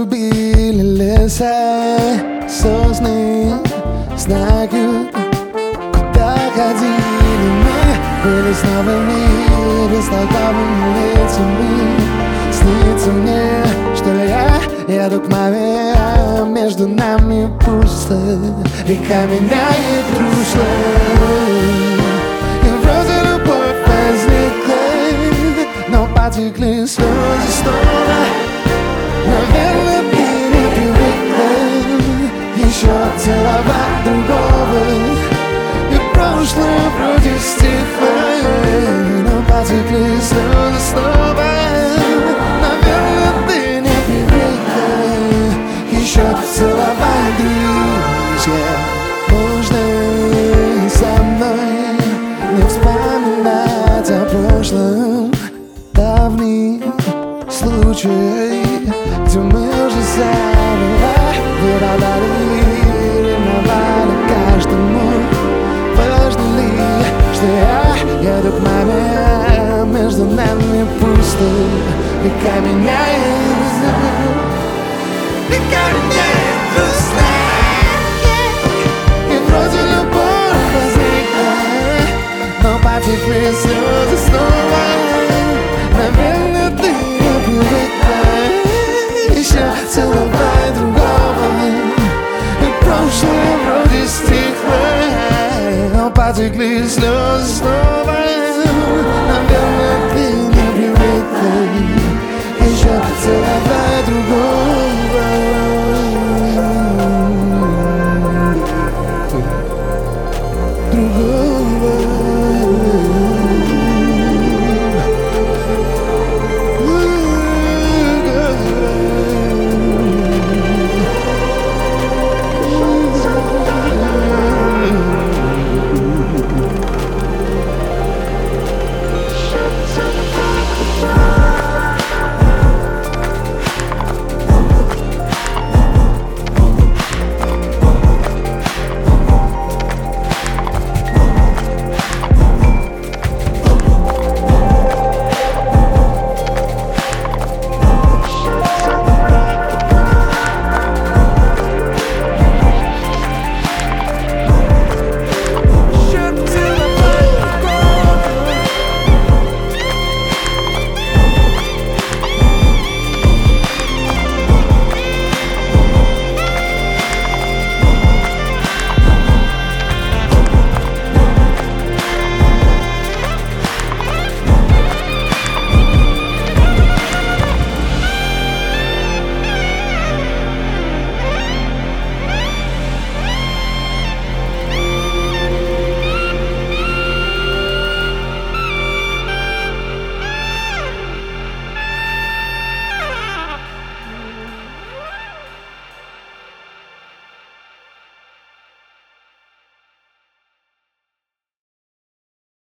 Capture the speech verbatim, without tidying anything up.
любили леса, сосны, знаю, куда ходили мы. Были снова в мире с толковыми лицами. Снится мне, что я еду к маме, а между нами пусто. Река меняет русло, и вроде любовь возникла, но потекли слезы снова. Наверное, ты не привыкла еще целовать другого, и прошлое вроде стихло, но потекли слезы снова. Наверное, ты не привыкла еще целовать друзья. Можно со мной не вспоминать о прошлом, давний случай, где мы уже забывали, выродали, ревновали каждому. Важно ли, что я еду к маме, а между нами пусто. Река меняет, река меняет русло, и вроде любовь возникла, но потекли слезы снова. Наверное, ты не привыкла еще целовать другого, и прошлое вроде стихло, но потекли слезы снова.